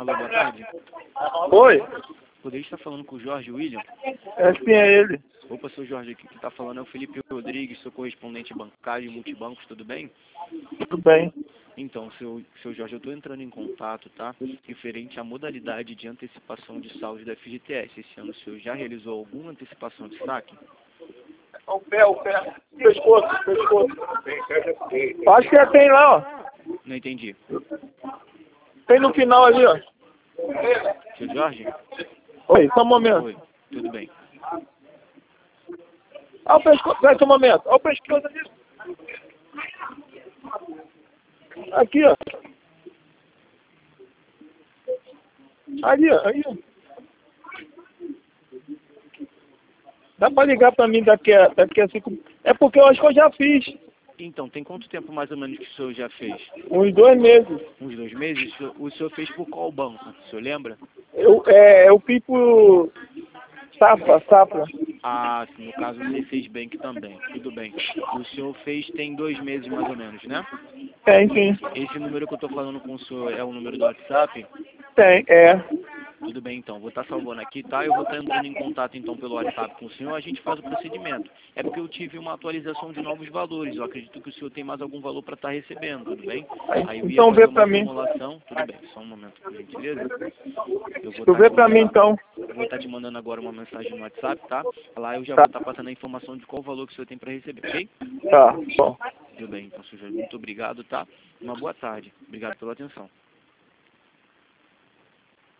Alô, boa tarde. Oi, Poderia estar falando com o Jorge William? sim, é ele. Opa, seu Jorge, aqui que está falando é o Felipe Rodrigues, sou correspondente bancário e multibancos, tudo bem? Tudo bem. Então, seu Jorge, eu estou entrando em contato, tá? Referente à modalidade de antecipação de saldos da FGTS. Esse ano o senhor já realizou alguma antecipação de saque? O pé. Pescoço. Acho que tem lá, ó. Não entendi. Tem no final ali, ó. Seu Jorge? Oi, só um momento. Oi, tudo bem. Olha o pescoço, vai só um momento. Olha o pescoço ali. Aqui, ó. Ali, ó. Aí, ó. Dá pra ligar pra mim daqui a 5... É porque eu acho que eu já fiz. Então, tem quanto tempo mais ou menos que o senhor já fez? Uns 2 meses. Uns 2 meses? O senhor fez por qual banco? O senhor lembra? Eu fiz por... Safra. Ah, sim, no caso o C6 Bank também. Tudo bem. O senhor fez tem 2 meses mais ou menos, né? Tem, sim. Esse número que eu estou falando com o senhor é o número do WhatsApp? Tem, Tudo bem, então. Vou estar salvando aqui, tá? Eu vou estar entrando em contato, então, pelo WhatsApp com o senhor. A gente faz o procedimento. É porque eu tive uma atualização de novos valores. Eu acredito que o senhor tem mais algum valor para estar recebendo, tudo bem? Aí eu ia Então fazer vê uma pra mim. simulação. Tudo bem, só um momento, por gentileza. Tu vê pra mim, então. Vou estar te mandando agora uma mensagem no WhatsApp, tá? Lá eu já Tá. vou estar passando a informação de qual valor que o senhor tem para receber, ok? Tá, bom. Tudo bem, então, senhor Jorge, muito obrigado, tá? Uma boa tarde. Obrigado pela atenção.